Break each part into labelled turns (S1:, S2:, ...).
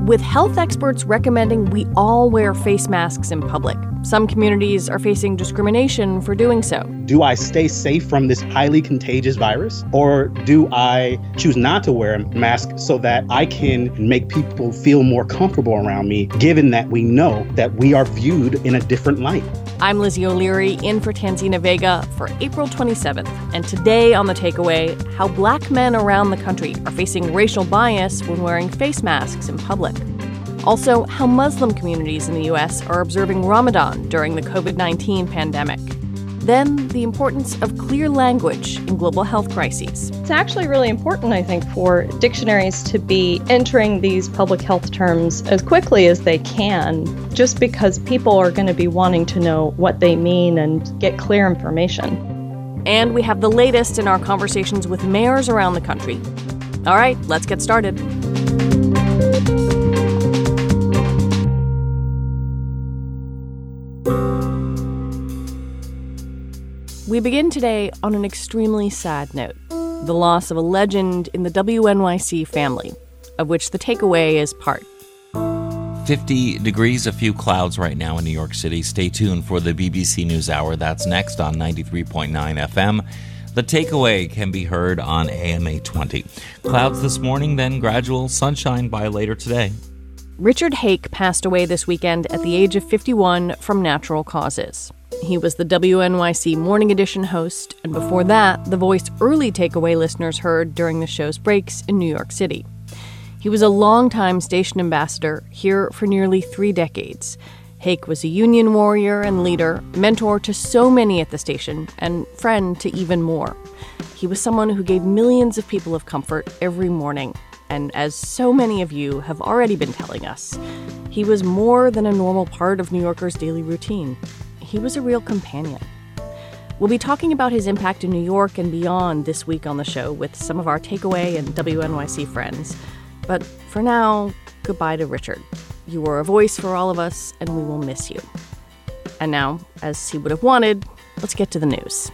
S1: with health experts recommending we all wear face masks in public. Some communities are facing discrimination for doing so.
S2: Do I stay safe from this highly contagious virus, or do I choose not to wear a mask so that I can make people feel more comfortable around me, given that we know that we are viewed in a different light?
S1: I'm Lizzie O'Leary, in for Tanzina Vega for April 27th. And today on The Takeaway, how Black men around the country are facing racial bias when wearing face masks in public. Also, how Muslim communities in the U.S. are observing Ramadan during the COVID-19 pandemic. Then, the importance of clear language in global health crises.
S3: It's actually really important, I think, for dictionaries to be entering these public health terms as quickly as they can, just because people are going to be wanting to know what they mean and get clear information.
S1: And we have the latest in our conversations with mayors around the country. All right, let's get started. We begin today on an extremely sad note, the loss of a legend in the WNYC family, of which The Takeaway is part.
S4: 50 degrees, a few clouds right now in New York City. Stay tuned for the BBC NewsHour. That's next on 93.9 FM. The Takeaway can be heard on AM 820. Clouds this morning, then gradual sunshine by later today.
S1: Richard Hake passed away this weekend at the age of 51 from natural causes. He was the WNYC Morning Edition host, and before that, the voice early Takeaway listeners heard during the show's breaks in New York City. He was a longtime station ambassador here for nearly 3 decades. Hake was a union warrior and leader, mentor to so many at the station, and friend to even more. He was someone who gave millions of people of comfort every morning. And as so many of you have already been telling us, he was more than a normal part of New Yorkers' daily routine. He was a real companion. We'll be talking about his impact in New York and beyond this week on the show with some of our Takeaway and WNYC friends. But for now, goodbye to Richard. You were a voice for all of us, and we will miss you. And now, as he would have wanted, let's get to the news.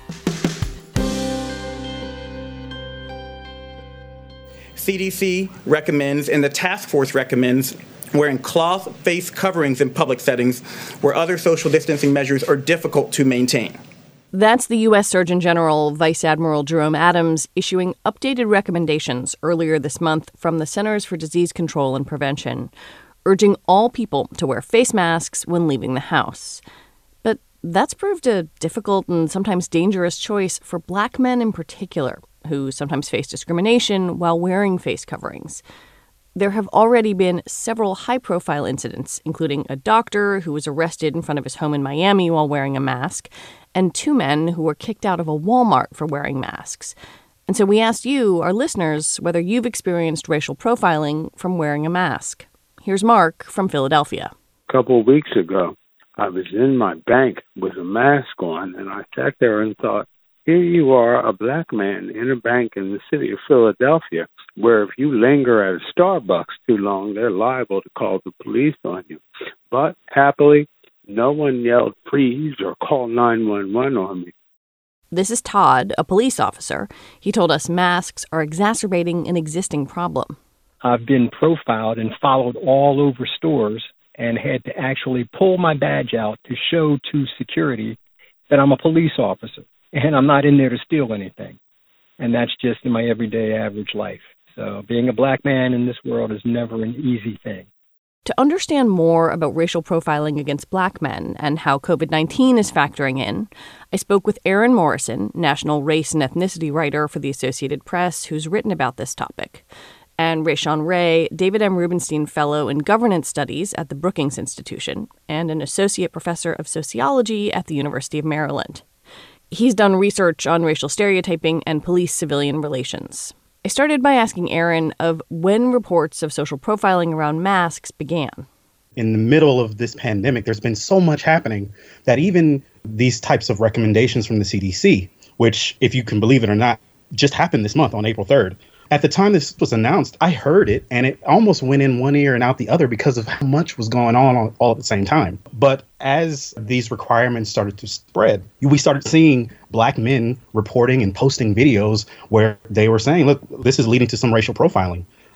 S5: CDC recommends, and the task force recommends, wearing cloth face coverings in public settings where other social distancing measures are difficult to maintain.
S1: That's the U.S. Surgeon General, Vice Admiral Jerome Adams, issuing updated recommendations earlier this month from the Centers for Disease Control and Prevention, urging all people to wear face masks when leaving the house. But that's proved a difficult and sometimes dangerous choice for Black men in particular, who sometimes face discrimination while wearing face coverings. There have already been several high-profile incidents, including a doctor who was arrested in front of his home in Miami while wearing a mask, and 2 men who were kicked out of a Walmart for wearing masks. And so we asked you, our listeners, whether you've experienced racial profiling from wearing a mask. Here's Mark from Philadelphia.
S6: A couple of weeks ago, I was in my bank with a mask on, and I sat there and thought, here you are, a Black man in a bank in the city of Philadelphia, where if you linger at a Starbucks too long, they're liable to call the police on you. But happily, no one yelled freeze or call 911 on me.
S1: This is Todd, a police officer. He told us masks are exacerbating an existing problem.
S7: I've been profiled and followed all over stores and had to actually pull my badge out to show to security that I'm a police officer. And I'm not in there to steal anything. And that's just in my everyday average life. So being a Black man in this world is never an easy thing.
S1: To understand more about racial profiling against Black men and how COVID-19 is factoring in, I spoke with Aaron Morrison, national race and ethnicity writer for the Associated Press, who's written about this topic, and Rayshawn Ray, David M. Rubenstein Fellow in Governance Studies at the Brookings Institution, and an associate professor of sociology at the University of Maryland. He's done research on racial stereotyping and police-civilian relations. I started by asking Aaron of when reports of social profiling around masks began.
S2: In the middle of this pandemic, there's been so much happening that even these types of recommendations from the CDC, which, if you can believe it or not, just happened this month on April 3rd. At the time this was announced, I heard it, and it almost went in one ear and out the other because of how much was going on all at the same time. But as these requirements started to spread, we started seeing Black men reporting and posting videos where they were saying, look, this is leading to some racial profiling.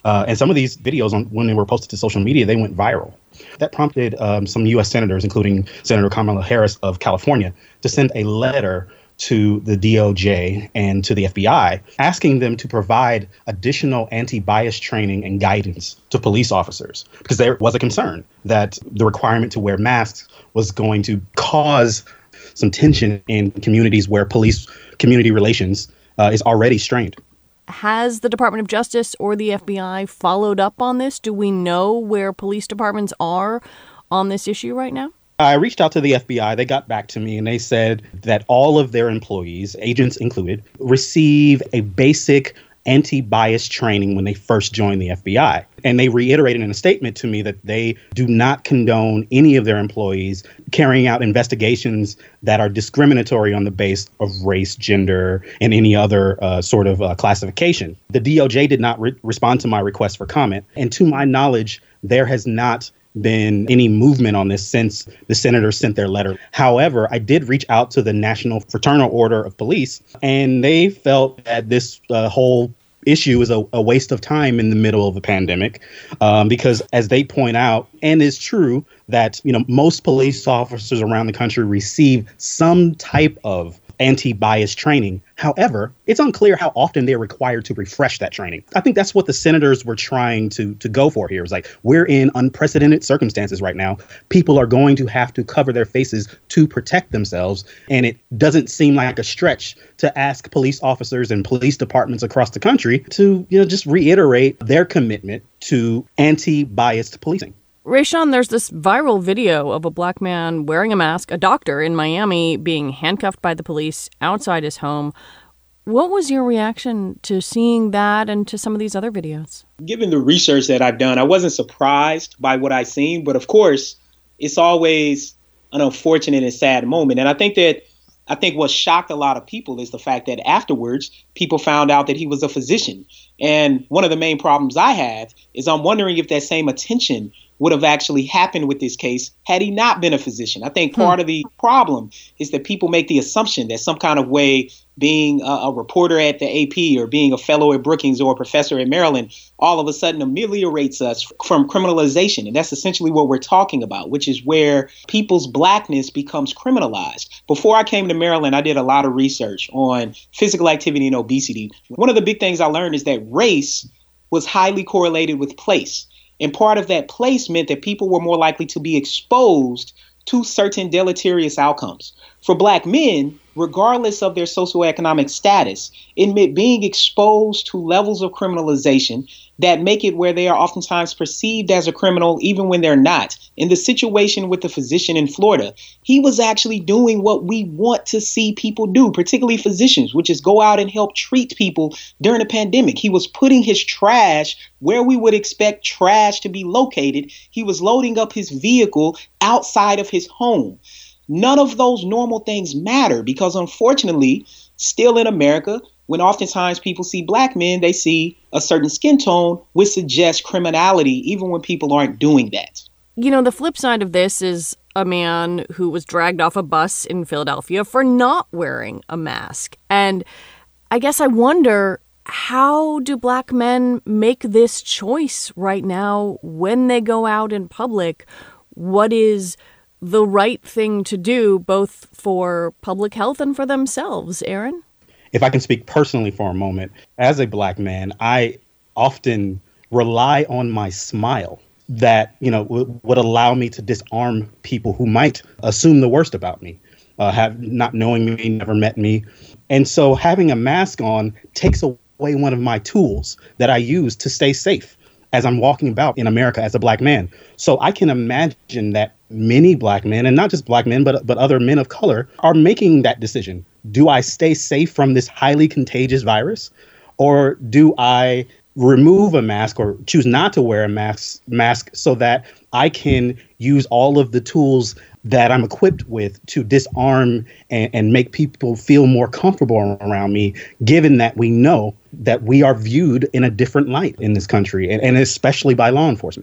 S2: And some of these videos, when they were posted to social media, they went viral. That prompted some U.S. senators, including Senator Kamala Harris of California, to send a letter to the DOJ and to the FBI, asking them to provide additional anti-bias training and guidance to police officers, because there was a concern that the requirement to wear masks was going to cause some tension in communities where police community relations is already strained.
S1: Has the Department of Justice or the FBI followed up on this? Do we know where police departments are on this issue right now?
S2: I reached out to the FBI. They got back to me and they said that all of their employees, agents included, receive a basic anti-bias training when they first join the FBI. And they reiterated in a statement to me that they do not condone any of their employees carrying out investigations that are discriminatory on the basis of race, gender, and any other sort of classification. The DOJ did not respond to my request for comment. And to my knowledge, there has not been any movement on this since the senators sent their letter. However, I did reach out to the National Fraternal Order of Police, and they felt that this whole issue is a waste of time in the middle of a pandemic, because as they point out, and it's true that, most police officers around the country receive some type of anti-bias training. However, it's unclear how often they're required to refresh that training. I think that's what the senators were trying to go for here. It's like, we're in unprecedented circumstances right now. People are going to have to cover their faces to protect themselves. And it doesn't seem like a stretch to ask police officers and police departments across the country to, just reiterate their commitment to anti-biased policing.
S1: Rayshawn, there's this viral video of a black man wearing a mask, a doctor in Miami, being handcuffed by the police outside his home. What was your reaction to seeing that and to some of these other videos?
S8: Given the research that I've done, I wasn't surprised by what I've seen. But of course, it's always an unfortunate and sad moment. And I think what shocked a lot of people is the fact that afterwards, people found out that he was a physician. And one of the main problems I have is I'm wondering if that same attention would have actually happened with this case had he not been a physician. I think part of the problem is that people make the assumption that some kind of way being a reporter at the AP or being a fellow at Brookings or a professor at Maryland all of a sudden ameliorates us from criminalization. And that's essentially what we're talking about, which is where people's blackness becomes criminalized. Before I came to Maryland, I did a lot of research on physical activity and obesity. One of the big things I learned is that race was highly correlated with place. And part of that place meant that people were more likely to be exposed to certain deleterious outcomes. For black men, regardless of their socioeconomic status, it meant being exposed to levels of criminalization that make it where they are oftentimes perceived as a criminal even when they're not. In the situation with the physician in Florida, he was actually doing what we want to see people do, particularly physicians, which is go out and help treat people during a pandemic. He was putting his trash where we would expect trash to be located. He was loading up his vehicle outside of his home. None of those normal things matter because, unfortunately, still in America, when oftentimes people see black men, they see a certain skin tone, which suggests criminality, even when people aren't doing that.
S1: The flip side of this is a man who was dragged off a bus in Philadelphia for not wearing a mask. And I guess I wonder, how do black men make this choice right now when they go out in public? What is the right thing to do, both for public health and for themselves, Aaron?
S2: If I can speak personally for a moment, as a black man, I often rely on my smile that, would allow me to disarm people who might assume the worst about me, have not knowing me, never met me. And so having a mask on takes away one of my tools that I use to stay safe as I'm walking about in America as a black man. So I can imagine that many black men, and not just black men, but other men of color, are making that decision. Do I stay safe from this highly contagious virus? Or do I remove a mask or choose not to wear a mask so that I can use all of the tools that I'm equipped with to disarm and make people feel more comfortable around me, given that we know that we are viewed in a different light in this country, and especially by law enforcement?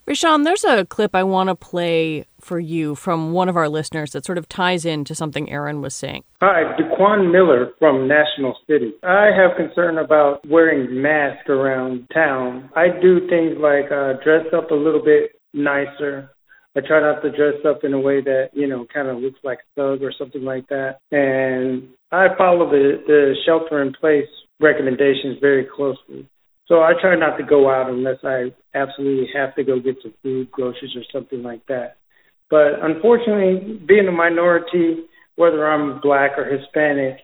S1: Rashawn, there's a clip I want to play for you from one of our listeners that sort of ties into something Aaron was saying.
S9: Hi, DeQuan Miller from National City. I have concern about wearing masks around town. I do things like dress up a little bit nicer. I try not to dress up in a way that, kind of looks like a thug or something like that. And I follow the shelter-in-place recommendations very closely. So I try not to go out unless I absolutely have to go get some food, groceries, or something like that. But unfortunately, being a minority, whether I'm Black or Hispanic,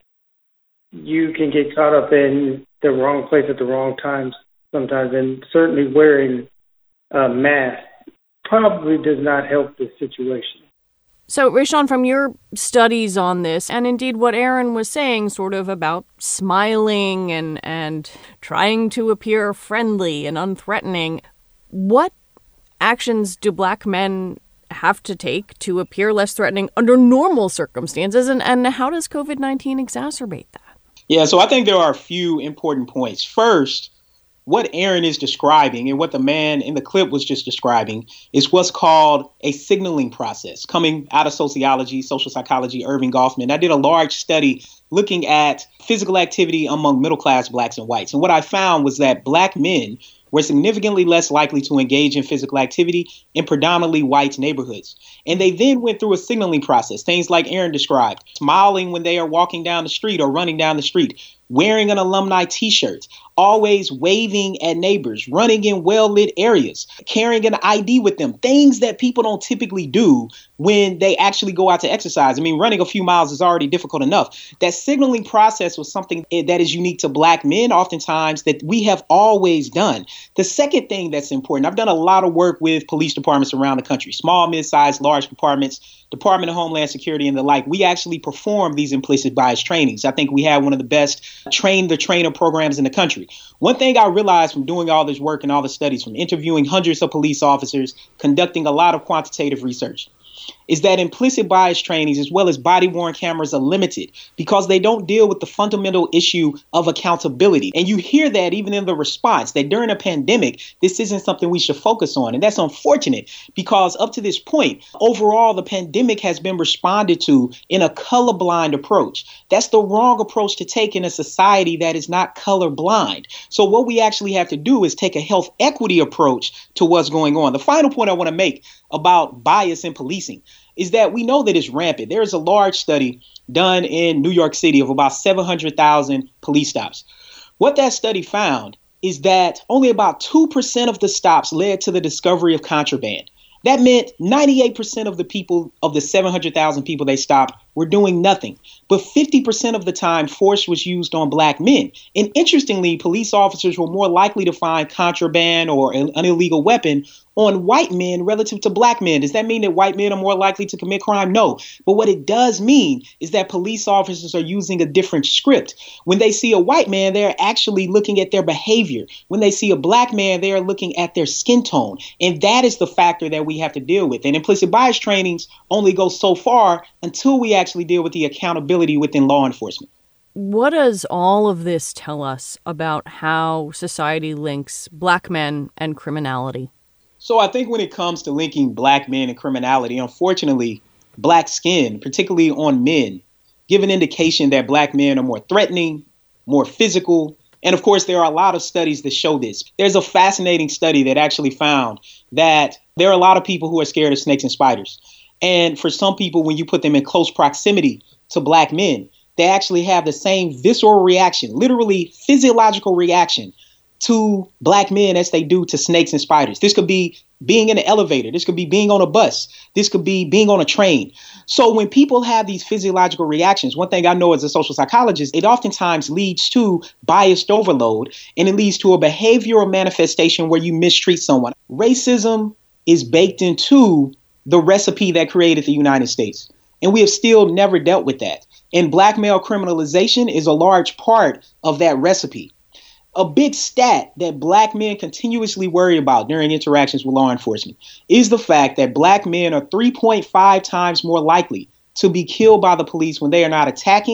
S9: you can get caught up in the wrong place at the wrong times sometimes. And certainly wearing a mask probably does not help the situation.
S1: So, Rashawn, from your studies on this, and indeed what Aaron was saying sort of about smiling and trying to appear friendly and unthreatening, what actions do Black men have to take to appear less threatening under normal circumstances, and how does COVID-19 exacerbate that?
S8: Yeah, so I think there are a few important points. First, what Aaron is describing and what the man in the clip was just describing is what's called a signaling process coming out of sociology, social psychology, Irving Goffman. I did a large study looking at physical activity among middle-class Blacks and whites. And what I found was that Black men were significantly less likely to engage in physical activity in predominantly white neighborhoods. And they then went through a signaling process, things like Aaron described, smiling when they are walking down the street or running down the street, wearing an alumni t-shirt, always waving at neighbors, running in well-lit areas, carrying an ID with them, things that people don't typically do when they actually go out to exercise. I mean, running a few miles is already difficult enough. That signaling process was something that is unique to Black men oftentimes that we have always done. The second thing that's important, I've done a lot of work with police departments around the country, small, mid-sized, large departments, Department of Homeland Security and the like. We actually perform these implicit bias trainings. I think we have one of the best train the trainer programs in the country. One thing I realized from doing all this work and all the studies, from interviewing hundreds of police officers, conducting a lot of quantitative research, is that implicit bias trainings as well as body-worn cameras are limited because they don't deal with the fundamental issue of accountability. And you hear that even in the response, that during a pandemic, this isn't something we should focus on. And that's unfortunate because up to this point, overall, the pandemic has been responded to in a colorblind approach. That's the wrong approach to take in a society that is not colorblind. So what we actually have to do is take a health equity approach to what's going on. The final point I want to make about bias in policing is that we know that it's rampant. There is a large study done in New York City of about 700,000 police stops. What that study found is that only about 2% of the stops led to the discovery of contraband. That meant 98% of the people, of the 700,000 people they stopped, were doing nothing. But 50% of the time, force was used on Black men. And interestingly, police officers were more likely to find contraband or an illegal weapon on white men relative to Black men. Does that mean that white men are more likely to commit crime? No. But what it does mean is that police officers are using a different script. When they see a white man, they're actually looking at their behavior. When they see a Black man, they are looking at their skin tone. And that is the factor that we have to deal with. And implicit bias trainings only go so far until we actually deal with the accountability within law enforcement.
S1: What does all of this tell us about how society links Black men and criminality?
S8: So I think when it comes to linking Black men and criminality, unfortunately, Black skin, particularly on men, give an indication that Black men are more threatening, more physical. And of course, there are a lot of studies that show this. There's a fascinating study that actually found that there are a lot of people who are scared of snakes and spiders. And for some people, when you put them in close proximity to Black men, they actually have the same visceral reaction, literally physiological reaction to Black men as they do to snakes and spiders. This could be being in an elevator. This could be being on a bus. This could be being on a train. So when people have these physiological reactions, one thing I know as a social psychologist, it oftentimes leads to biased overload, and it leads to a behavioral manifestation where you mistreat someone. Racism is baked into the recipe that created the United States, and we have still never dealt with that. And Black male criminalization is a large part of that recipe. A big stat that Black men continuously worry about during interactions with law enforcement is the fact that Black men are 3.5 times more likely to be killed by the police when they are not attacking,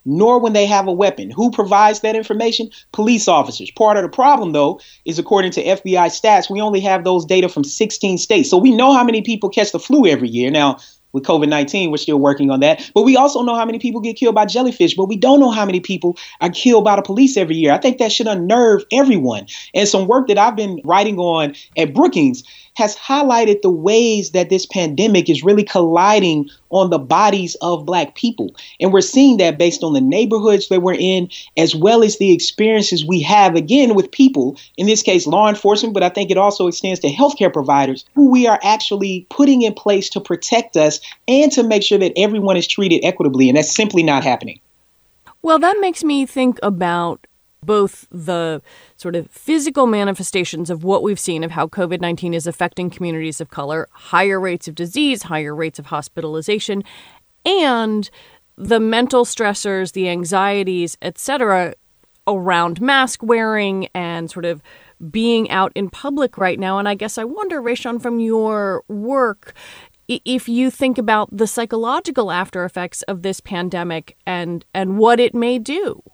S8: nor when they have a weapon. Who provides that information? Police officers. Part of the problem, though, is according to FBI stats, we only have those data from 16 states. So we know how many people catch the flu every year. Now, with COVID-19, we're still working on that. But we also know how many people get killed by jellyfish, but we don't know how many people are killed by the police every year. I think that should unnerve everyone. And some work that I've been writing on at Brookings has highlighted the ways that this pandemic is really colliding on the bodies of Black people. And we're seeing that based on the neighborhoods that we're in, as well as the experiences we have, again, with people, in this case, law enforcement, but I think it also extends to healthcare providers, who we are actually putting in place to protect us and to make sure that everyone is treated equitably. And that's simply not happening.
S1: Well, that makes me think about both the sort of physical manifestations of what we've seen of how COVID-19 is affecting communities of color, higher rates of disease, higher rates of hospitalization, and the mental stressors, the anxieties, et cetera, around mask wearing and sort of being out in public right now. And I guess I wonder, Rayshawn, from your work, if you think about the psychological after effects of this pandemic and what it may do.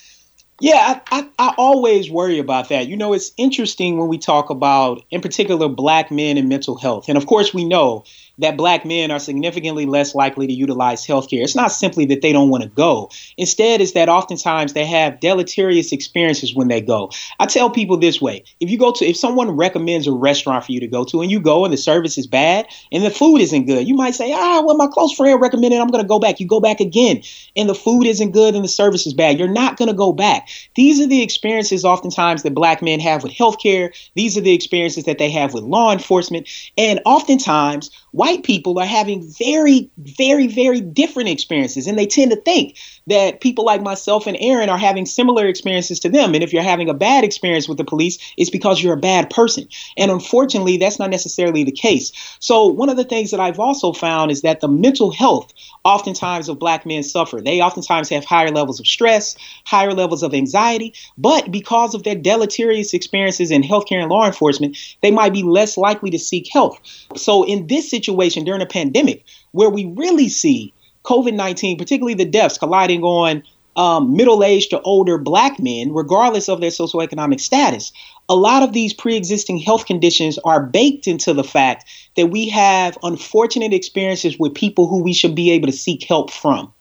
S8: Yeah, I always worry about that. You know, it's interesting when we talk about, in particular, Black men and mental health. And of course, we know that Black men are significantly less likely to utilize healthcare. It's not simply that they don't want to go. Instead, it's that oftentimes they have deleterious experiences when they go. I tell people this way: if someone recommends a restaurant for you to go to and you go and the service is bad and the food isn't good, you might say, well, my close friend recommended, I'm going to go back. You go back again and the food isn't good and the service is bad. You're not going to go back. These are the experiences oftentimes that Black men have with healthcare. These are the experiences that they have with law enforcement. And oftentimes, white people are having very, very, very different experiences. And they tend to think that people like myself and Aaron are having similar experiences to them. And if you're having a bad experience with the police, it's because you're a bad person. And unfortunately, that's not necessarily the case. So one of the things that I've also found is that the mental health oftentimes of Black men suffer. They oftentimes have higher levels of stress, higher levels of anxiety, but because of their deleterious experiences in healthcare and law enforcement, they might be less likely to seek help. So in this situation during a pandemic, where we really see COVID-19, particularly the deaths colliding on middle-aged to older Black men, regardless of their socioeconomic status, a lot of these pre-existing health conditions are baked into the fact that we have unfortunate experiences with people who we should be able to seek help from.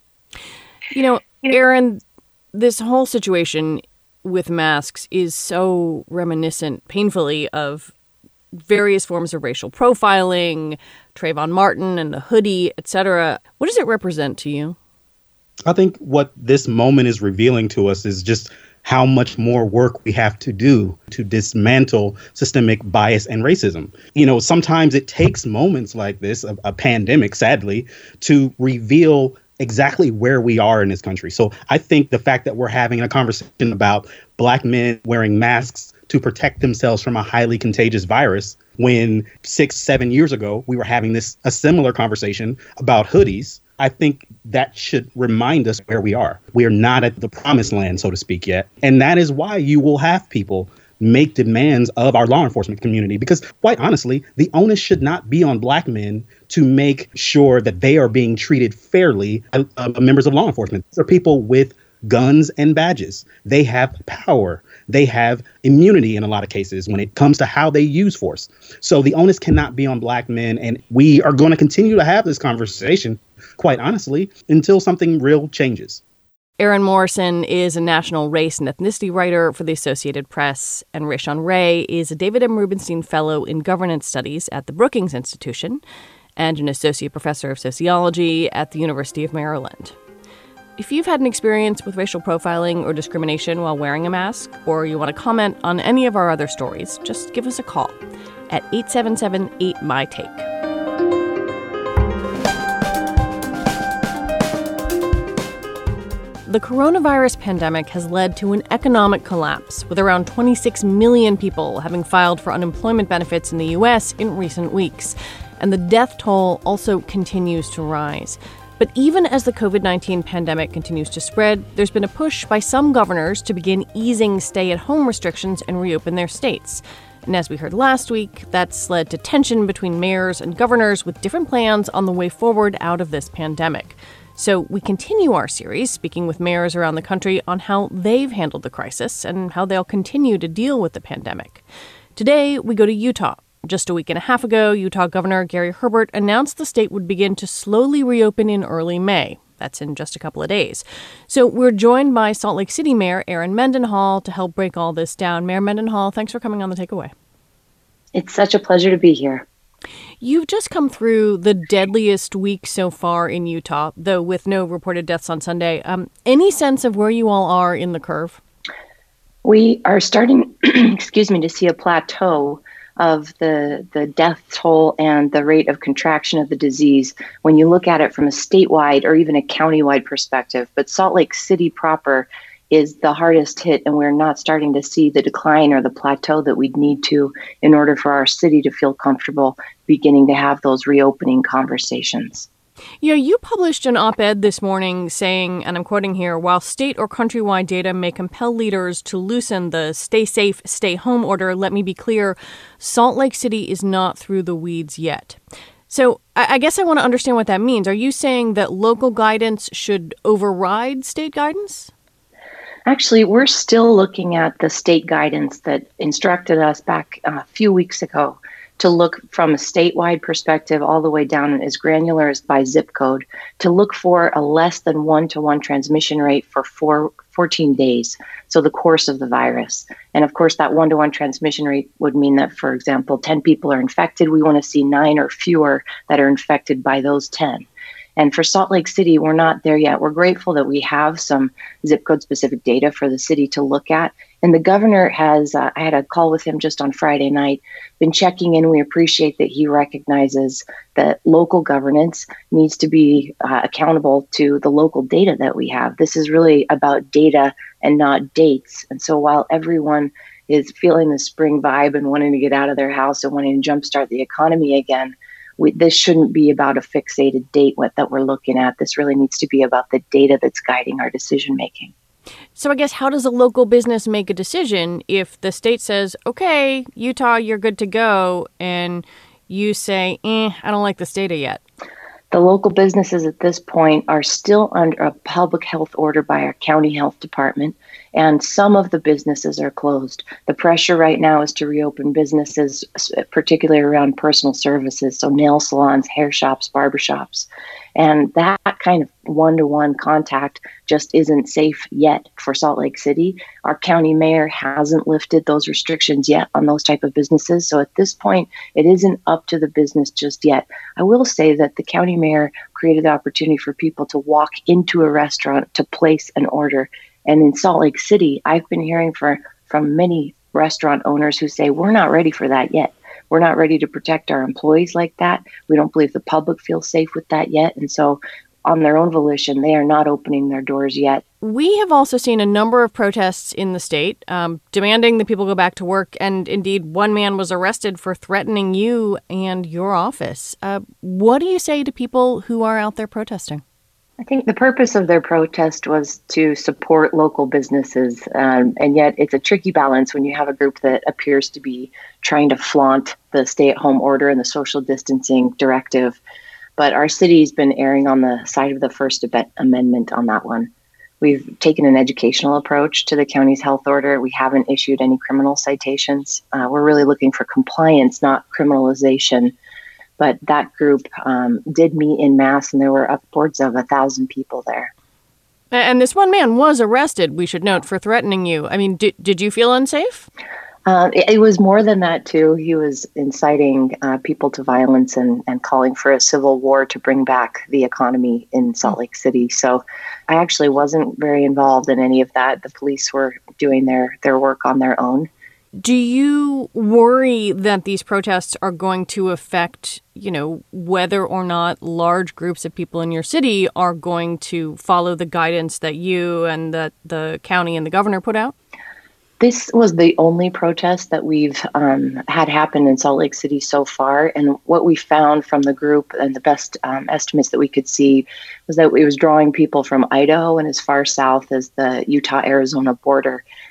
S1: You know, Aaron, this whole situation with masks is so reminiscent, painfully, of various forms of racial profiling, Trayvon Martin and the hoodie, etc. What does it represent to you?
S2: I think what this moment is revealing to us is just how much more work we have to do to dismantle systemic bias and racism. You know, sometimes it takes moments like this, a pandemic, sadly, to reveal exactly where we are in this country. So I think the fact that we're having a conversation about Black men wearing masks to protect themselves from a highly contagious virus, when 6-7 years ago we were having a similar conversation about hoodies, I think that should remind us where we are. We are not at the promised land, so to speak, yet. And that is why you will have people make demands of our law enforcement community, because quite honestly, the onus should not be on Black men to make sure that they are being treated fairly as members of law enforcement. These are people with guns and badges. They have power. They have immunity in a lot of cases when it comes to how they use force. So the onus cannot be on Black men. And we are going to continue to have this conversation, quite honestly, until something real changes.
S1: Aaron Morrison is a national race and ethnicity writer for the Associated Press, and Rayshawn Ray is a David M. Rubenstein Fellow in Governance Studies at the Brookings Institution and an associate professor of sociology at the University of Maryland. If you've had an experience with racial profiling or discrimination while wearing a mask, or you want to comment on any of our other stories, just give us a call at 877-8-MY-TAKE. The coronavirus pandemic has led to an economic collapse, with around 26 million people having filed for unemployment benefits in the U.S. in recent weeks. And the death toll also continues to rise. But even as the COVID-19 pandemic continues to spread, there's been a push by some governors to begin easing stay-at-home restrictions and reopen their states. And as we heard last week, that's led to tension between mayors and governors with different plans on the way forward out of this pandemic. So we continue our series speaking with mayors around the country on how they've handled the crisis and how they'll continue to deal with the pandemic. Today, we go to Utah. Just a week and a half ago, Utah Governor Gary Herbert announced the state would begin to slowly reopen in early May. That's in just a couple of days. So we're joined by Salt Lake City Mayor Erin Mendenhall to help break all this down. Mayor Mendenhall, thanks for coming on The Takeaway.
S10: It's such a pleasure to be here.
S1: You've just come through the deadliest week so far in Utah, though with no reported deaths on Sunday. Any sense of where you all are in the curve?
S10: We are starting, to see a plateau of the death toll and the rate of contraction of the disease when you look at it from a statewide or even a countywide perspective. But Salt Lake City proper is the hardest hit, and we're not starting to see the decline or the plateau that we'd need to in order for our city to feel comfortable beginning to have those reopening conversations.
S1: Yeah, you published an op-ed this morning saying, and I'm quoting here, while state or countrywide data may compel leaders to loosen the stay safe, stay home order, let me be clear, Salt Lake City is not through the weeds yet. So I guess I want to understand what that means. Are you saying that local guidance should override state guidance?
S10: Actually, we're still looking at the state guidance that instructed us back a few weeks ago to look from a statewide perspective all the way down as granular as by zip code, to look for a less than 1-to-1 transmission rate for 14 days, so the course of the virus. And of course, that 1-to-1 transmission rate would mean that, for example, 10 people are infected. We want to see 9 or fewer that are infected by those 10. And for Salt Lake City, we're not there yet. We're grateful that we have some zip code specific data for the city to look at. And the governor has, I had a call with him just on Friday night, been checking in. We appreciate that he recognizes that local governance needs to be accountable to the local data that we have. This is really about data and not dates. And so while everyone is feeling the spring vibe and wanting to get out of their house and wanting to jumpstart the economy again, this shouldn't be about a fixated date that we're looking at. This really needs to be about the data that's guiding our decision making.
S1: So I guess how does a local business make a decision if the state says, okay, Utah, you're good to go, and you say, I don't like this data yet?
S10: The local businesses at this point are still under a public health order by our county health department, and some of the businesses are closed. The pressure right now is to reopen businesses, particularly around personal services, so nail salons, hair shops, barbershops. And that kind of one-to-one contact just isn't safe yet for Salt Lake City. Our county mayor hasn't lifted those restrictions yet on those type of businesses. So at this point, it isn't up to the business just yet. I will say that the county mayor created the opportunity for people to walk into a restaurant to place an order. And in Salt Lake City, I've been hearing from many restaurant owners who say, we're not ready for that yet. We're not ready to protect our employees like that. We don't believe the public feels safe with that yet. And so on their own volition, they are not opening their doors yet.
S1: We have also seen a number of protests in the state demanding that people go back to work. And indeed, one man was arrested for threatening you and your office. What do you say to people who are out there protesting?
S10: I think the purpose of their protest was to support local businesses. And yet it's a tricky balance when you have a group that appears to be trying to flaunt the stay-at-home order and the social distancing directive. But our city's been erring on the side of the First Amendment on that one. We've taken an educational approach to the county's health order. We haven't issued any criminal citations. We're really looking for compliance, not criminalization. But that group did meet in mass, and there were upwards of 1,000 people there.
S1: And this one man was arrested, we should note, for threatening you. I mean, did you feel unsafe?
S10: It was more than that, too. He was inciting people to violence and calling for a civil war to bring back the economy in Salt Lake City. So I actually wasn't very involved in any of that. The police were doing their work on their own.
S1: Do you worry that these protests are going to affect, whether or not large groups of people in your city are going to follow the guidance that you and that the county and the governor put out?
S10: This was the only protest that we've had happen in Salt Lake City so far. And what we found from the group and the best estimates that we could see was that it was drawing people from Idaho and as far south as the Utah-Arizona border.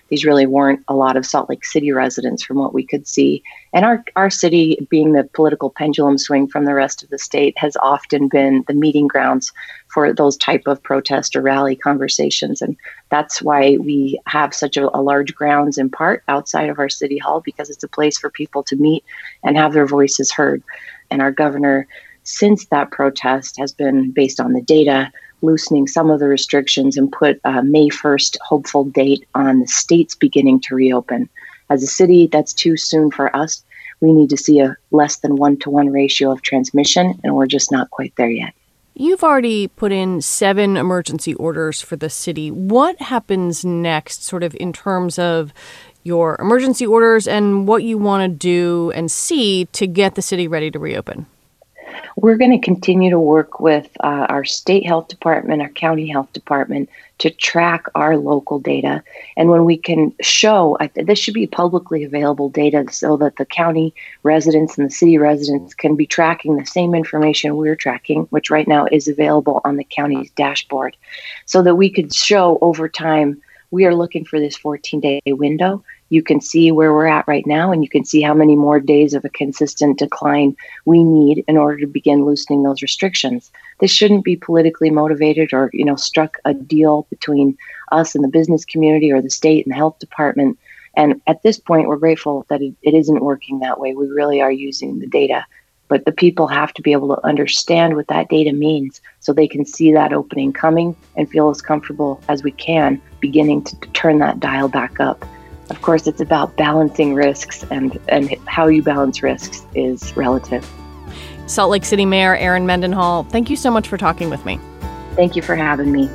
S10: these really weren't a lot of Salt Lake City residents from what we could see. And our city, being the political pendulum swing from the rest of the state, has often been the meeting grounds for those type of protest or rally conversations. And that's why we have such a large grounds in part outside of our city hall, because it's a place for people to meet and have their voices heard. And our governor, since that protest, has been, based on the data, loosening some of the restrictions and put a May 1st hopeful date on the states beginning to reopen. As a city, that's too soon for us. We need to see a less than 1-to-1 ratio of transmission, and we're just not quite there yet.
S1: You've already put in 7 emergency orders for the city. What happens next, sort of in terms of your emergency orders and what you want to do and see to get the city ready to reopen?
S10: We're going to continue to work with our state health department, our county health department, to track our local data. And when we can show, this should be publicly available data so that the county residents and the city residents can be tracking the same information we're tracking, which right now is available on the county's dashboard, so that we could show over time, we are looking for this 14-day window. You can see where we're at right now, and you can see how many more days of a consistent decline we need in order to begin loosening those restrictions. This shouldn't be politically motivated or, struck a deal between us and the business community or the state and the health department. And at this point, we're grateful that it isn't working that way. We really are using the data. But the people have to be able to understand what that data means so they can see that opening coming and feel as comfortable as we can beginning to turn that dial back up. Of course, it's about balancing risks, and how you balance risks is relative.
S1: Salt Lake City Mayor Erin Mendenhall, thank you so much for talking with me.
S10: Thank you for having me.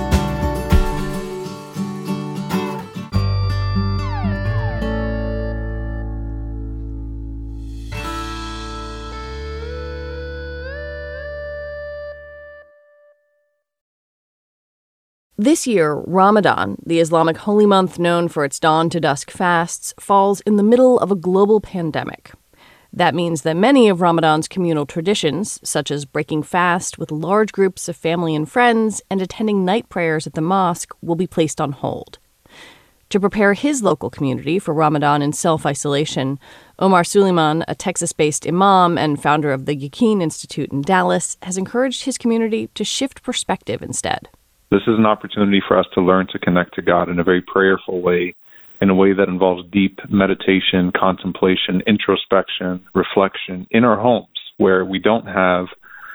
S1: This year, Ramadan, the Islamic holy month known for its dawn to dusk fasts, falls in the middle of a global pandemic. That means that many of Ramadan's communal traditions, such as breaking fast with large groups of family and friends and attending night prayers at the mosque, will be placed on hold. To prepare his local community for Ramadan in self-isolation, Omar Suleiman, a Texas-based imam and founder of the Yaqeen Institute in Dallas, has encouraged his community to shift perspective instead.
S11: This is an opportunity for us to learn to connect to God in a very prayerful way, in a way that involves deep meditation, contemplation, introspection, reflection in our homes, where we don't have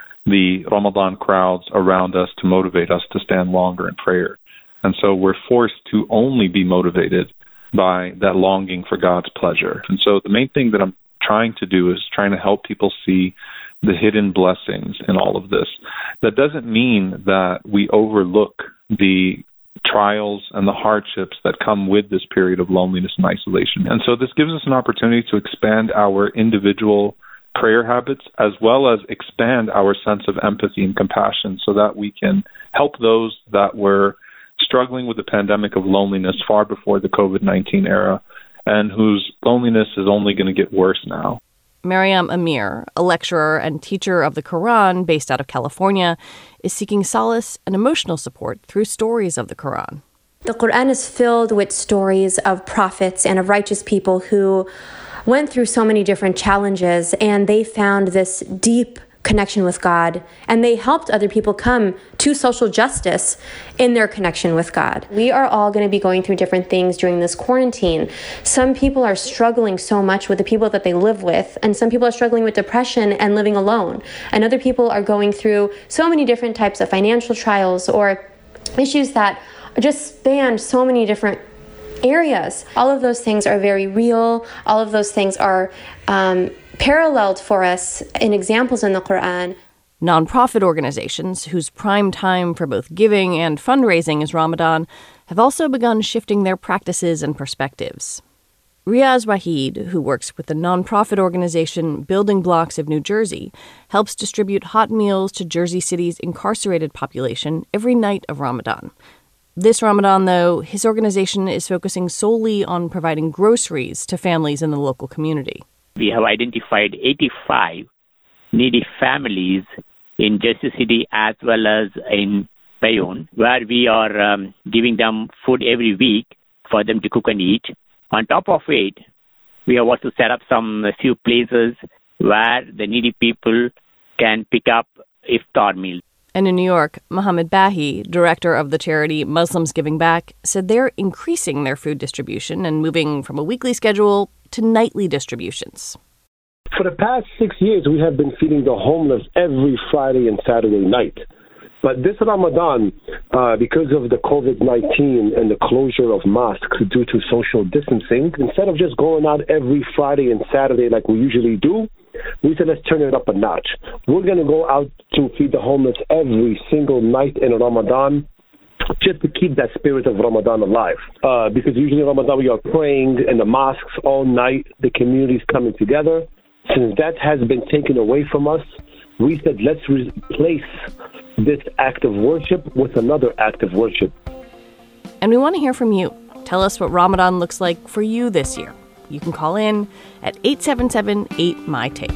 S11: the Ramadan crowds around us to motivate us to stand longer in prayer. And so we're forced to only be motivated by that longing for God's pleasure. And so the main thing that I'm trying to do is trying to help people see the hidden blessings in all of this. That doesn't mean that we overlook the trials and the hardships that come with this period of loneliness and isolation. And so this gives us an opportunity to expand our individual prayer habits, as well as expand our sense of empathy and compassion, so that we can help those that were struggling with the pandemic of loneliness far before the COVID-19 era, and whose loneliness is only going to get worse now.
S1: Maryam Amir, a lecturer and teacher of the Quran based out of California, is seeking solace and emotional support through stories of the Quran.
S12: The Quran is filled with stories of prophets and of righteous people who went through so many different challenges, and they found this deep connection with God, and they helped other people come to social justice in their connection with God. We are all going to be going through different things during this quarantine. Some people are struggling so much with the people that they live with, and some people are struggling with depression and living alone. And other people are going through so many different types of financial trials or issues that just span so many different areas. All of those things are very real. All of those things are paralleled for us in examples in the Quran.
S1: Nonprofit organizations, whose prime time for both giving and fundraising is Ramadan, have also begun shifting their practices and perspectives. Riaz Wahid, who works with the nonprofit organization Building Blocks of New Jersey, helps distribute hot meals to Jersey City's incarcerated population every night of Ramadan. This Ramadan, though, his organization is focusing solely on providing groceries to families in the local community.
S13: We have identified 85 needy families in Jersey City as well as in Bayonne, where we are giving them food every week for them to cook and eat. On top of it, we have also set up a few places where the needy people can pick up iftar meals.
S1: And in New York, Mohammed Bahi, director of the charity Muslims Giving Back, said they're increasing their food distribution and moving from a weekly schedule to nightly distributions.
S14: For the past 6 years, we have been feeding the homeless every Friday and Saturday night. But this Ramadan, because of the COVID-19 and the closure of mosques due to social distancing, instead of just going out every Friday and Saturday like we usually do, we said, let's turn it up a notch. We're going to go out to feed the homeless every single night in Ramadan, just to keep that spirit of Ramadan alive. Because usually in Ramadan we are praying in the mosques all night, the community's coming together. Since that has been taken away from us, we said, let's replace this act of worship with another act of worship.
S1: And we want to hear from you. Tell us what Ramadan looks like for you this year. You can call in at 877-8-MY-TAKE.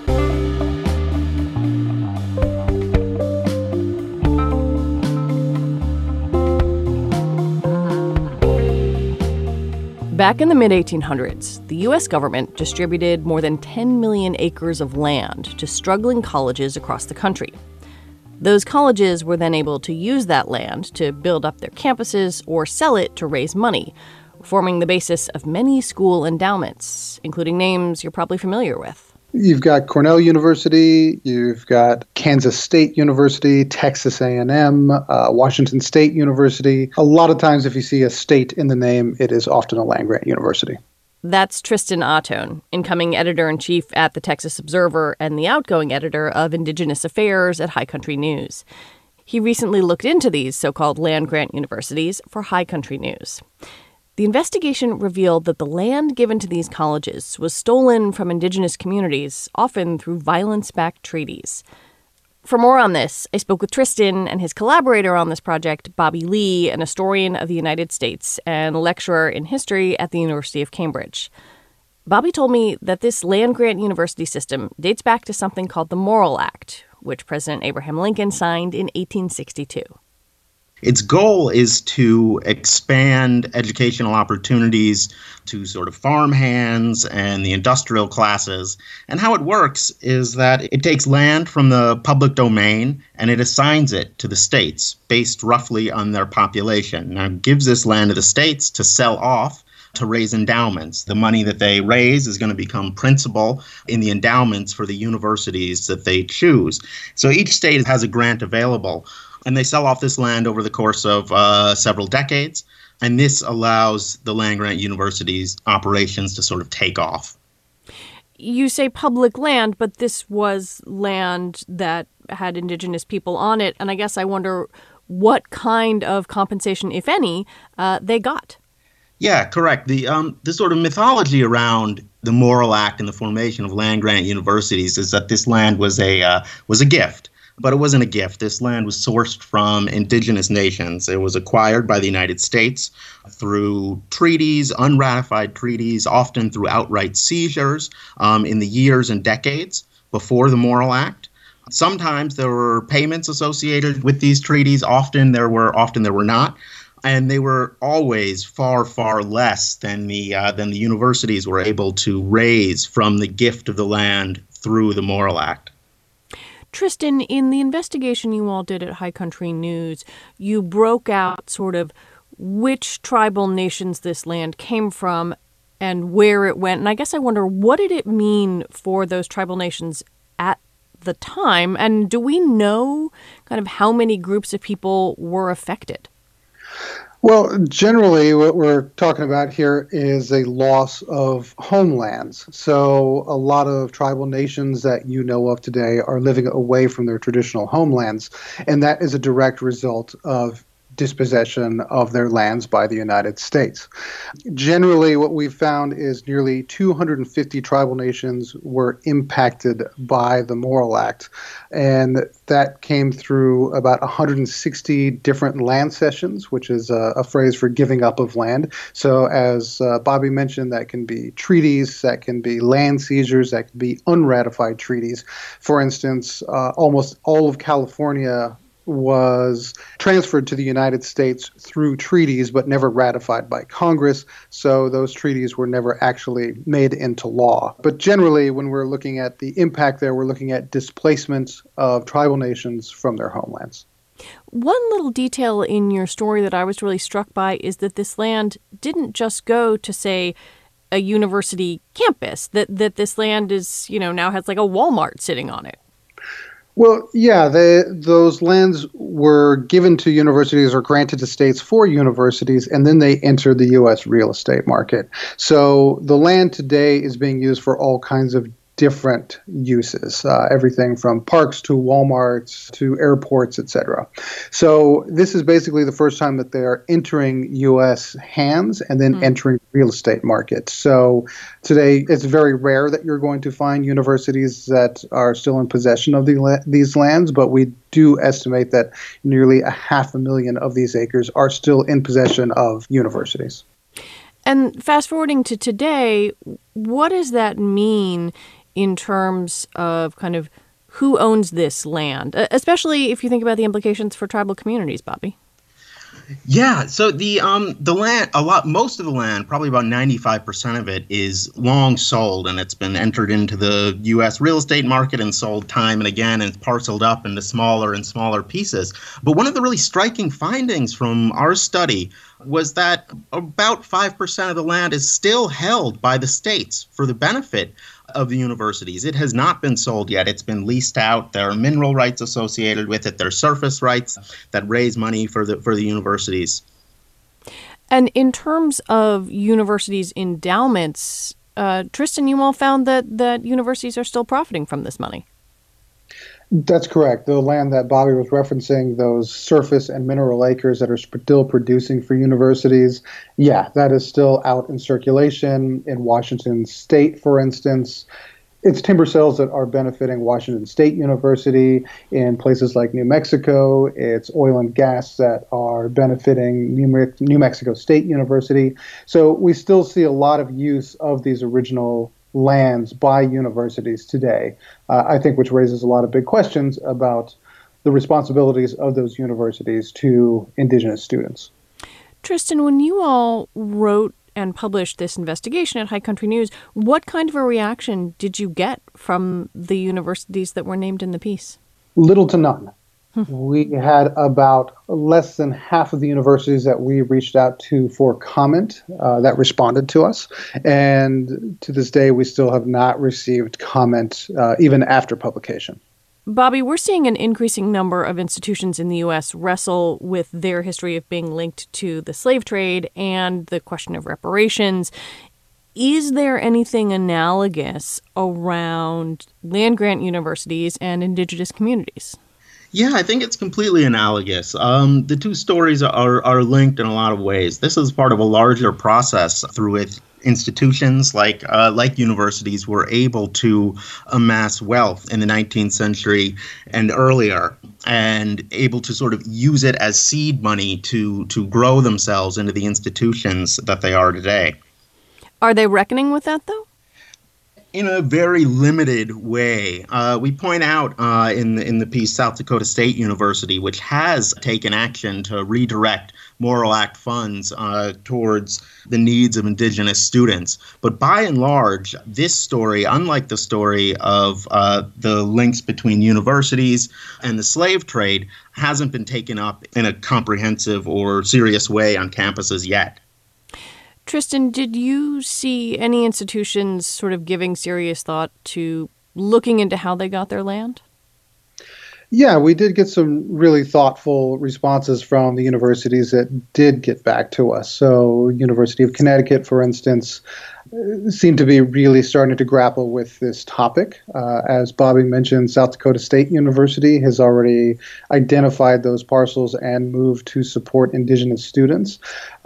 S1: Back in the mid-1800s, the U.S. government distributed more than 10 million acres of land to struggling colleges across the country. Those colleges were then able to use that land to build up their campuses or sell it to raise money, forming the basis of many school endowments, including names you're probably familiar with.
S15: You've got Cornell University, you've got Kansas State University, Texas A&M, Washington State University. A lot of times if you see a state in the name, it is often a land-grant university.
S1: That's Tristan Ahtone, incoming editor-in-chief at the Texas Observer and the outgoing editor of Indigenous Affairs at High Country News. He recently looked into these so-called land-grant universities for High Country News. The investigation revealed that the land given to these colleges was stolen from indigenous communities, often through violence-backed treaties. For more on this, I spoke with Tristan and his collaborator on this project, Bobby Lee, an historian of the United States and a lecturer in history at the University of Cambridge. Bobby told me that this land-grant university system dates back to something called the Morrill Act, which President Abraham Lincoln signed in 1862.
S2: Its goal is to expand educational opportunities to sort of farmhands and the industrial classes. And how it works is that it takes land from the public domain and it assigns it to the states based roughly on their population. Now, it gives this land to the states to sell off to raise endowments. The money that they raise is going to become principal in the endowments for the universities that they choose. So each state has a grant available. And they sell off this land over the course of several decades. And this allows the land-grant universities' operations to sort of take off.
S1: You say public land, but this was land that had indigenous people on it. And I guess I wonder what kind of compensation, if any, they got.
S2: Yeah, correct. The sort of mythology around the Morrill Act and the formation of land-grant universities is that this land was a gift. But it wasn't a gift. This land was sourced from indigenous nations. It was acquired by the United States through treaties, unratified treaties, often through outright seizures in the years and decades before the Morrill Act. Sometimes there were payments associated with these treaties. Often there were not. And they were always far, far less than the universities were able to raise from the gift of the land through the Morrill Act.
S1: Tristan, in the investigation you all did at High Country News, you broke out sort of which tribal nations this land came from and where it went. And I guess I wonder, what did it mean for those tribal nations at the time? And do we know kind of how many groups of people were affected?
S15: Well, generally, what we're talking about here is a loss of homelands. So a lot of tribal nations that you know of today are living away from their traditional homelands, and that is a direct result of dispossession of their lands by the United States. Generally, what we've found is nearly 250 tribal nations were impacted by the Morrill Act, and that came through about 160 different land cessions, which is a phrase for giving up of land. So as Bobby mentioned, that can be treaties, that can be land seizures, that can be unratified treaties. For instance, almost all of California was transferred to the United States through treaties but never ratified by Congress, so those treaties were never actually made into law. But generally, when we're looking at the impact there, we're looking at displacement of tribal nations from their homelands.
S1: One little detail in your story that I was really struck by is that this land didn't just go to, say, a university campus, that this land is, now has like a Walmart sitting on it.
S15: Well, yeah, those lands were given to universities or granted to states for universities, and then they entered the U.S. real estate market. So the land today is being used for all kinds of different uses, everything from parks to Walmarts to airports, etc. So this is basically the first time that they are entering U.S. hands and then entering real estate markets. So today it's very rare that you're going to find universities that are still in possession of these lands, but we do estimate that nearly 500,000 of these acres are still in possession of universities.
S1: And fast forwarding to today, what does that mean in terms of kind of who owns this land, especially if you think about the implications for tribal communities, Bobby?
S2: Yeah, so the land, most of the land, probably about 95% of it, is long sold, and it's been entered into the U.S. real estate market and sold time and again, and it's parceled up into smaller and smaller pieces. But one of the really striking findings from our study was that about 5% of the land is still held by the states for the benefit of the universities. It has not been sold yet. It's been leased out. There are mineral rights associated with it. There are surface rights that raise money for the universities.
S1: And in terms of universities' endowments, Tristan, you all found that universities are still profiting from this money.
S15: That's correct. The land that Bobby was referencing, those surface and mineral acres that are still producing for universities, yeah, that is still out in circulation. In Washington State, for instance, it's timber sales that are benefiting Washington State University. In places like New Mexico, it's oil and gas that are benefiting New Mexico State University. So we still see a lot of use of these original lands by universities today, I think, which raises a lot of big questions about the responsibilities of those universities to indigenous students.
S1: Tristan, when you all wrote and published this investigation at High Country News, what kind of a reaction did you get from the universities that were named in the piece?
S15: Little to none. We had about less than half of the universities that we reached out to for comment that responded to us. And to this day, we still have not received comment even after publication.
S1: Bobby, we're seeing an increasing number of institutions in the U.S. wrestle with their history of being linked to the slave trade and the question of reparations. Is there anything analogous around land-grant universities and indigenous communities?
S2: Yeah, I think it's completely analogous. The two stories are linked in a lot of ways. This is part of a larger process through which institutions like universities were able to amass wealth in the 19th century and earlier, and able to sort of use it as seed money to grow themselves into the institutions that they are today.
S1: Are they reckoning with that, though?
S2: In a very limited way. We point out in the piece South Dakota State University, which has taken action to redirect Morrill Act funds towards the needs of indigenous students. But by and large, this story, unlike the story of the links between universities and the slave trade, hasn't been taken up in a comprehensive or serious way on campuses yet.
S1: Tristan, did you see any institutions sort of giving serious thought to looking into how they got their land?
S15: Yeah, we did get some really thoughtful responses from the universities that did get back to us. So University of Connecticut, for instance, seem to be really starting to grapple with this topic. As Bobby mentioned, South Dakota State University has already identified those parcels and moved to support indigenous students.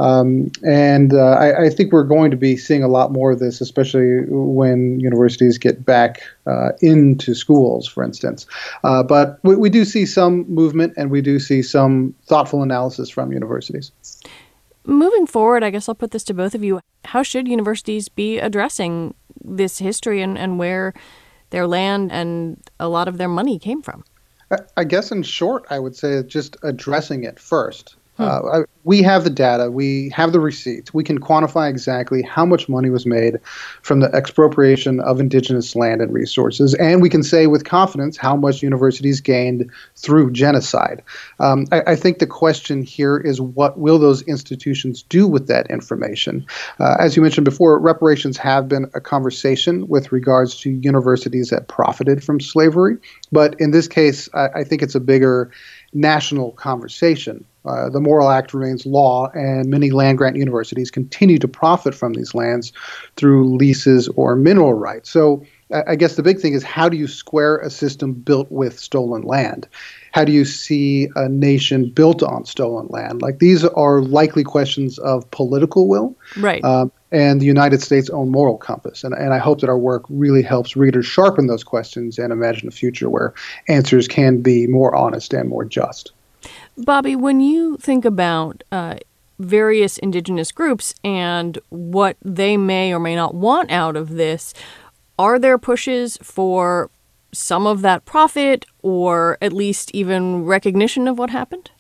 S15: I think we're going to be seeing a lot more of this, especially when universities get back into schools, for instance. But we do see some movement, and we do see some thoughtful analysis from universities.
S1: Moving forward, I guess I'll put this to both of you. How should universities be addressing this history and where their land and a lot of their money came from?
S15: I guess in short, I would say just addressing it first. We have the data. We have the receipts. We can quantify exactly how much money was made from the expropriation of indigenous land and resources. And we can say with confidence how much universities gained through genocide. I think the question here is, what will those institutions do with that information? As you mentioned before, reparations have been a conversation with regards to universities that profited from slavery. But in this case, I think it's a bigger national conversation. The Morrill Act remains law, and many land-grant universities continue to profit from these lands through leases or mineral rights. So I guess the big thing is, how do you square a system built with stolen land? How do you see a nation built on stolen land? Like, these are likely questions of political will,
S1: right?
S15: And the United States' own moral compass. And I hope that our work really helps readers sharpen those questions and imagine a future where answers can be more honest and more just.
S1: Bobby, when you think about various indigenous groups and what they may or may not want out of this, are there pushes for some of that profit, or at least even recognition of what happened?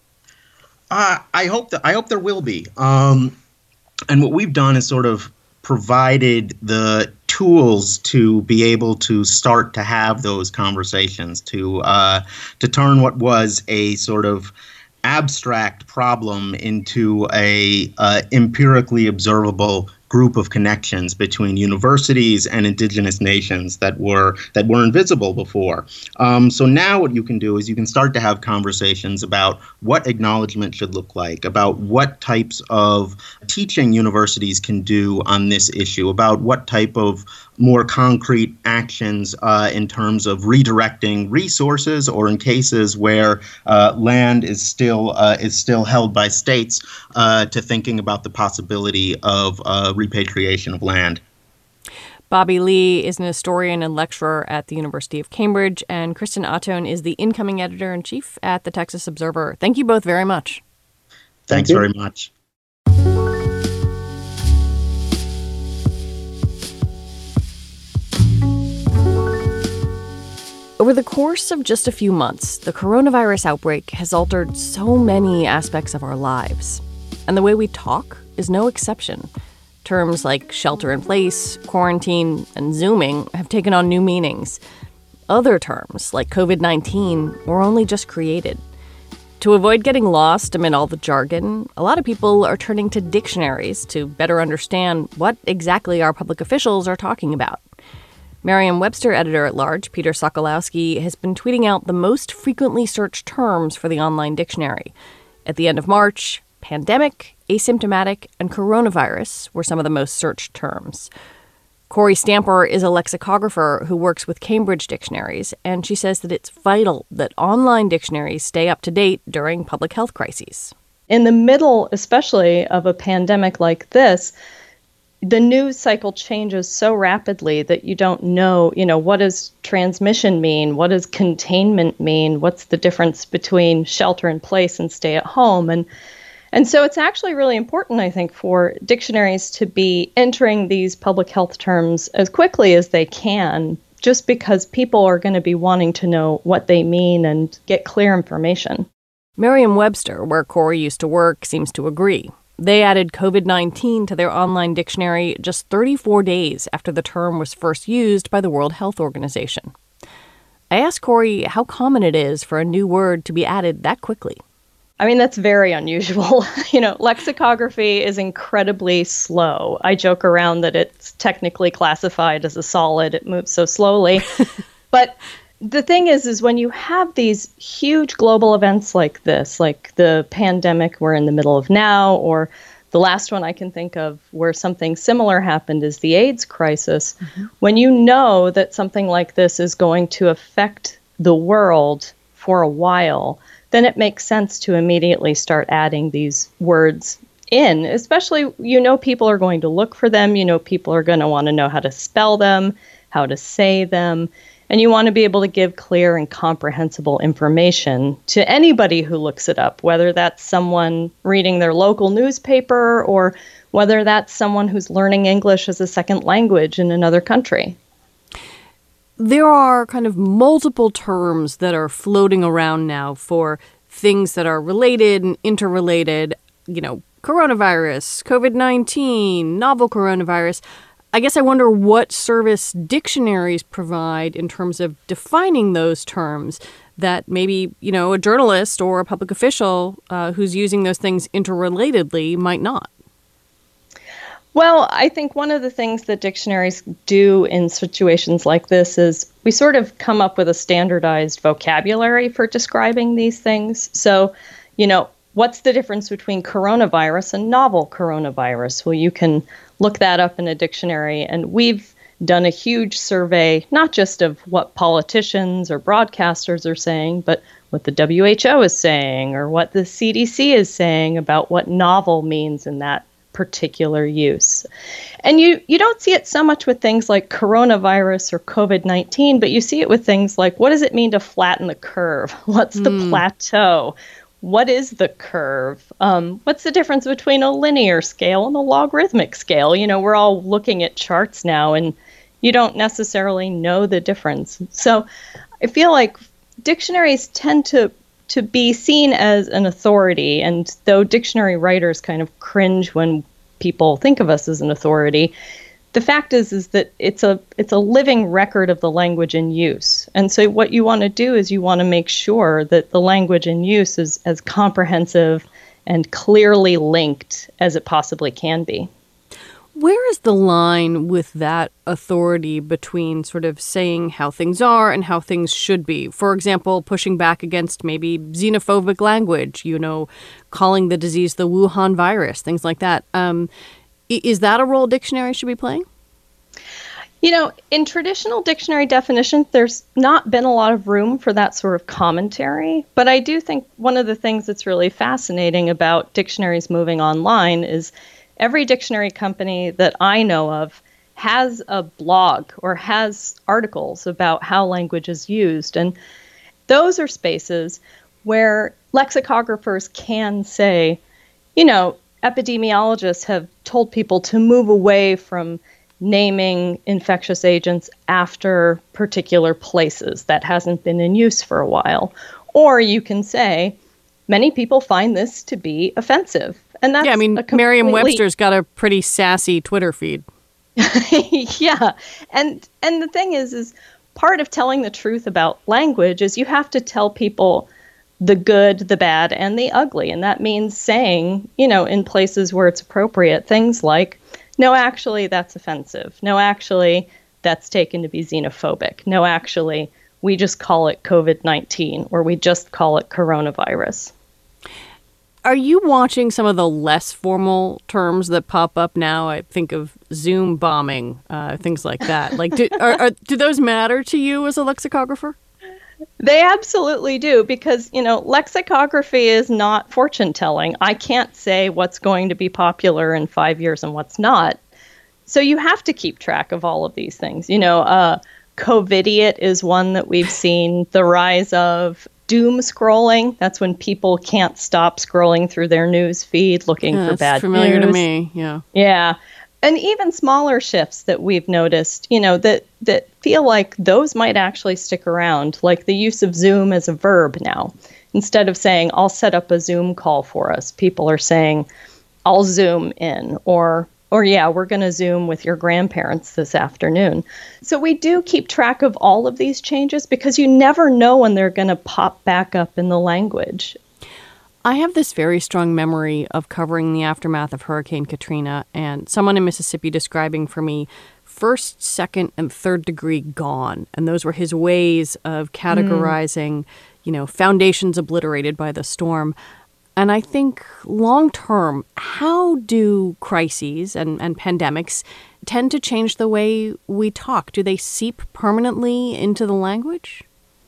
S16: I hope there will be. And what we've done is sort of provided the tools to be able to start to have those conversations, to turn what was a sort of abstract problem into a empirically observable group of connections between universities and indigenous nations that were invisible before. So now what you can do is you can start to have conversations about what acknowledgement should look like, about what types of teaching universities can do on this issue, about what type of more concrete actions in terms of redirecting resources, or in cases where land is still held by states, to thinking about the possibility of repatriation of land.
S1: Bobby Lee is an historian and lecturer at the University of Cambridge, and Kristen Atone is the incoming editor-in-chief at the Texas Observer. Thank you both very much.
S16: Thanks very much.
S1: Over the course of just a few months, the coronavirus outbreak has altered so many aspects of our lives. And the way we talk is no exception. Terms like shelter in place, quarantine, and Zooming have taken on new meanings. Other terms, like COVID-19, were only just created. To avoid getting lost amid all the jargon, a lot of people are turning to dictionaries to better understand what exactly our public officials are talking about. Merriam-Webster editor-at-large Peter Sokolowski has been tweeting out the most frequently searched terms for the online dictionary. At the end of March, pandemic, asymptomatic, and coronavirus were some of the most searched terms. Corey Stamper is a lexicographer who works with Cambridge Dictionaries, and she says that it's vital that online dictionaries stay up to date during public health crises.
S3: In the middle, especially, of a pandemic like this, the news cycle changes so rapidly that you don't know, what does transmission mean? What does containment mean? What's the difference between shelter in place and stay at home? And so it's actually really important, I think, for dictionaries to be entering these public health terms as quickly as they can, just because people are going to be wanting to know what they mean and get clear information.
S1: Merriam-Webster, where Corey used to work, seems to agree. They added COVID-19 to their online dictionary just 34 days after the term was first used by the World Health Organization. I asked Corey how common it is for a new word to be added that quickly.
S3: I mean, that's very unusual. Lexicography is incredibly slow. I joke around that it's technically classified as a solid. It moves so slowly. But the thing is when you have these huge global events like this, like the pandemic we're in the middle of now, or the last one I can think of where something similar happened is the AIDS crisis. Mm-hmm. When you know that something like this is going to affect the world for a while, then it makes sense to immediately start adding these words in, especially, people are going to look for them. People are going to want to know how to spell them, how to say them. And you want to be able to give clear and comprehensible information to anybody who looks it up, whether that's someone reading their local newspaper or whether that's someone who's learning English as a second language in another country.
S1: there are kind of multiple terms that are floating around now for things that are related and interrelated, coronavirus, COVID-19, novel coronavirus. I guess I wonder what service dictionaries provide in terms of defining those terms that maybe, a journalist or a public official who's using those things interrelatedly might not.
S3: Well, I think one of the things that dictionaries do in situations like this is we sort of come up with a standardized vocabulary for describing these things. So, what's the difference between coronavirus and novel coronavirus? Well, you can look that up in a dictionary, and we've done a huge survey, not just of what politicians or broadcasters are saying, but what the WHO is saying or what the CDC is saying about what novel means in that particular use. And you don't see it so much with things like coronavirus or COVID-19, but you see it with things like, what does it mean to flatten the curve? What's the plateau? What is the curve? What's the difference between a linear scale and a logarithmic scale? We're all looking at charts now, and you don't necessarily know the difference. So I feel like dictionaries tend to be seen as an authority, and though dictionary writers kind of cringe when people think of us as an authority, the fact is that it's a living record of the language in use. And so what you want to do is you want to make sure that the language in use is as comprehensive and clearly linked as it possibly can be.
S1: Where is the line with that authority between sort of saying how things are and how things should be? For example, pushing back against maybe xenophobic language, calling the disease the Wuhan virus, things like that. Is that a role dictionaries should be playing?
S3: In traditional dictionary definitions, there's not been a lot of room for that sort of commentary. But I do think one of the things that's really fascinating about dictionaries moving online is every dictionary company that I know of has a blog or has articles about how language is used. And those are spaces where lexicographers can say, epidemiologists have told people to move away from naming infectious agents after particular places that hasn't been in use for a while. Or you can say, many people find this to be offensive. And that's
S1: Merriam-Webster's got a pretty sassy Twitter feed.
S3: Yeah. And the thing is part of telling the truth about language is you have to tell people the good, the bad, and the ugly. And that means saying, in places where it's appropriate, things like, no, actually, that's offensive. No, actually, that's taken to be xenophobic. No, actually, we just call it COVID-19 or we just call it coronavirus.
S1: Are you watching some of the less formal terms that pop up now? I think of Zoom bombing, things like that. Do those matter to you as a lexicographer?
S3: They absolutely do, because, lexicography is not fortune telling. I can't say what's going to be popular in 5 years and what's not. So you have to keep track of all of these things. COVIDiot is one that we've seen the rise of. Doom scrolling, that's when people can't stop scrolling through their news feed looking for bad news.
S1: Familiar to me, yeah.
S3: Yeah. And even smaller shifts that we've noticed, that feel like those might actually stick around, like the use of Zoom as a verb now. Instead of saying, I'll set up a Zoom call for us, people are saying, I'll Zoom in, or yeah, we're going to Zoom with your grandparents this afternoon. So we do keep track of all of these changes because you never know when they're going to pop back up in the language.
S1: I have this very strong memory of covering the aftermath of Hurricane Katrina and someone in Mississippi describing for me first, second, and third degree gone. And those were his ways of categorizing, foundations obliterated by the storm. And I think long term, how do crises and pandemics tend to change the way we talk? Do they seep permanently into the language?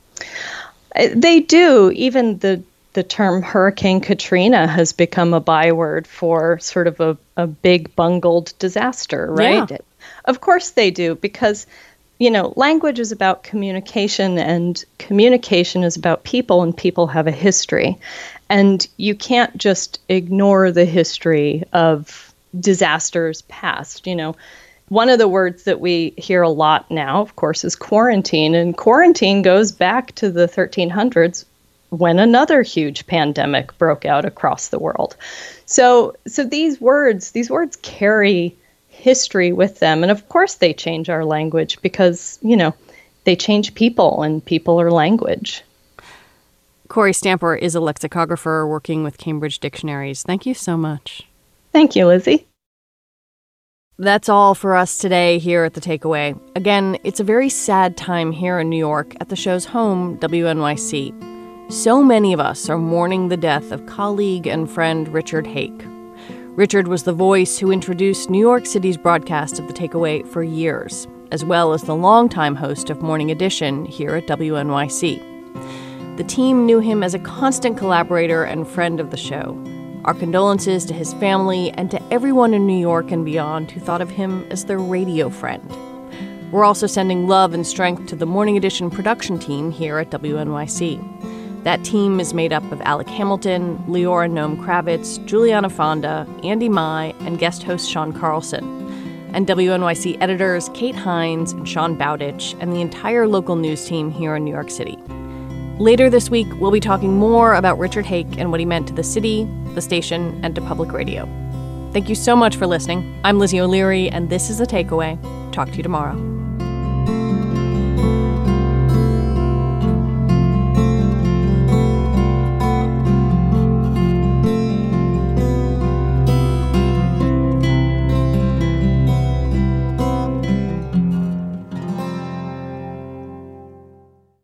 S3: They do. Even the term Hurricane Katrina has become a byword for sort of a big bungled disaster, right?
S1: Yeah.
S3: Of course they do, because language is about communication, and communication is about people, and people have a history. And you can't just ignore the history of disasters past. One of the words that we hear a lot now, of course, is quarantine. And quarantine goes back to the 1300s when another huge pandemic broke out across the world. So these words carry history with them. And of course they change our language because, they change people and people are language.
S1: Kory Stamper is a lexicographer working with Cambridge Dictionaries. Thank you so much.
S3: Thank you, Lizzie.
S1: That's all for us today here at The Takeaway. Again, it's a very sad time here in New York at the show's home, WNYC. So many of us are mourning the death of colleague and friend Richard Hake. Richard was the voice who introduced New York City's broadcast of The Takeaway for years, as well as the longtime host of Morning Edition here at WNYC. The team knew him as a constant collaborator and friend of the show. Our condolences to his family and to everyone in New York and beyond who thought of him as their radio friend. We're also sending love and strength to the Morning Edition production team here at WNYC. That team is made up of Alec Hamilton, Leora Noam Kravitz, Juliana Fonda, Andy Mai, and guest host Sean Carlson. And WNYC editors Kate Hines and Sean Bowditch, and the entire local news team here in New York City. Later this week, we'll be talking more about Richard Hake and what he meant to the city, the station, and to public radio. Thank you so much for listening. I'm Lizzie O'Leary, and this is The Takeaway. Talk to you tomorrow.